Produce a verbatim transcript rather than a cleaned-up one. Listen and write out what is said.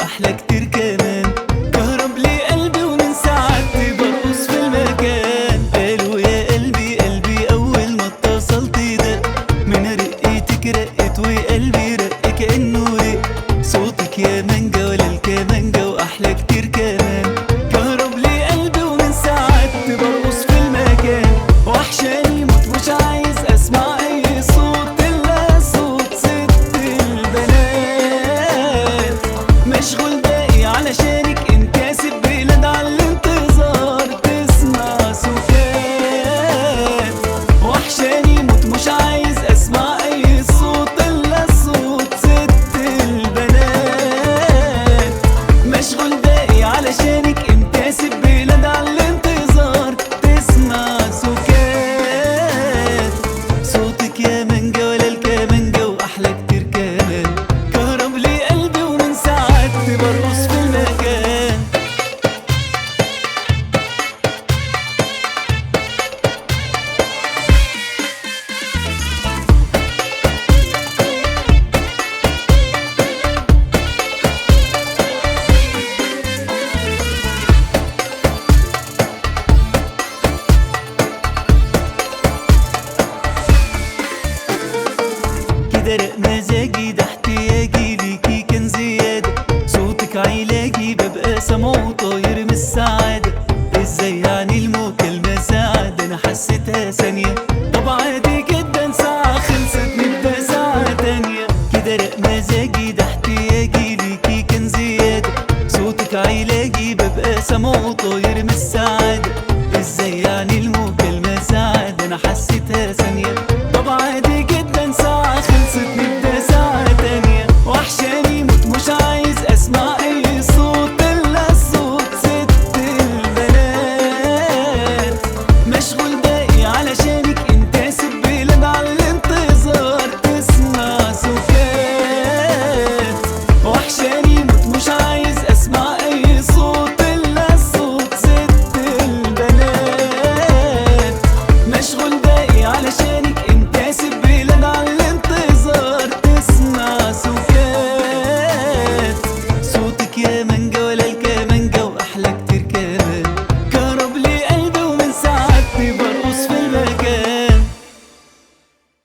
واحلى كتير كمان. كهرب لي قلبي ومن ساعتي برقص في المكان. قالوا يا قلبي قلبي اول ما اتصلت ده من رقيتك رقت وقلبي رق كأنه رق. صوتك يا مانجا ولا الكمانجا واحلى كتير كمان. كهرب لي قلبي ومن ساعتي برقص في المكان. وحشاني موت مش عايز اسمع اي صوت الا صوت ست البنات. مشغول باقي علشانك انت كاسب بلاد على الانتظار تسمع سكات. وحشاني موت مش عايز اسمع اي صوت الا صوت ست البنات. مشغول باقي علشانك انت كاسب بلاد على الانتظار تسمع سكات. صوتك يا مانجا ولا الكمانجا واحلى كتير كمان. كهرب لي قلبي ومن ساعتي برقص في المكان. كده رق مزاجي ده احتياجي ليكي كان زيادة. صوتك علاجي ببقى سامعه طاير من السعادة. ازاي يعني المكالمة ساعة ده انا حسيتها ثانية. طب عادي جدا ساعة خلصت نبقى ساعة تانية. كده رق مزاجي ده احتياجي ليكي كان زيادة. صوتك علاجي ببقى سامعه طاير من السعادة.